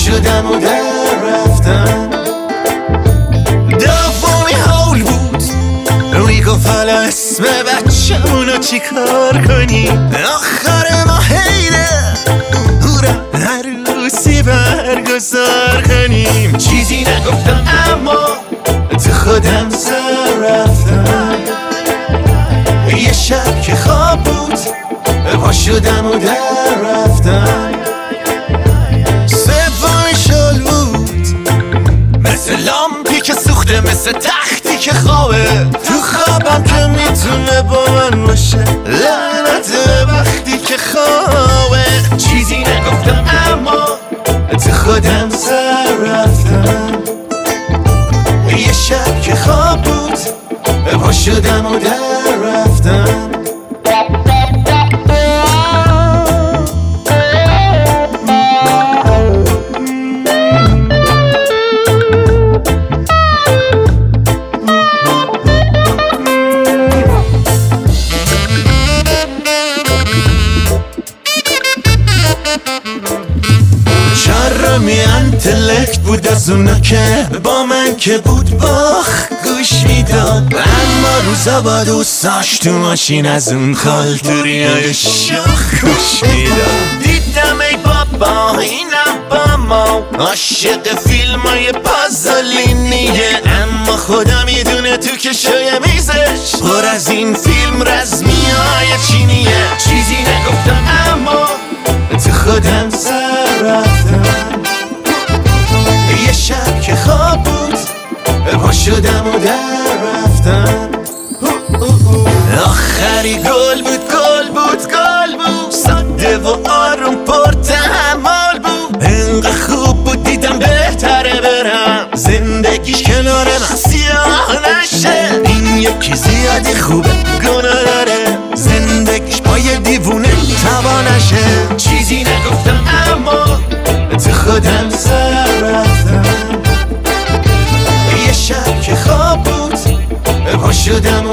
شدم و در رفتم. دومی حول بود میگفت اسم بچه‌مونو چی کار کنیم. آخر ما حیله هورا عروسی برگزار کنیم. چیزی نگفتم اما تو خودم سر رفتم. یه شب که خواب بود پا شدم و در رفتم. سومی شل بود مثل لامپی که سوخته، مثل تختی که خوابه تو خوابم که میتونه با من باشه. لعنت وقتی که خوابه. چیزی نگفتم اما تو خودم سر رفتم. یه شب که خواب بود پا شدم و در رفتم. چرمی انتلکت بود از اونا که با من که بود باخ گوش میداد. اما روزا با دوستاش تو ماشین از اون خالتوریای شاخ گوش میداد. دیدم ای بابا اینم با ما عاشق فیلم های پازلینیه. اما خدا میدونه تو کشوی میزش پر از این فیلم رزمی های چینیه. چیزی نگفتم اما تو خودم سر رفتم. یه شب که خواب بود پا شدم و در رفتم. آخری گل بود گل بود گل بود، ساده و آروم پر تحمل بود. انقدر خوب بود دیدم بهتره برم زندگیش کنار من سیاه نشه. این یکی زیادی خوبه گناه داره زندگیش با یه دیوونه تبا نشه. چیزی نگفتم اما تو خودم سر رفتم. یه شب که خواب بود پا شدم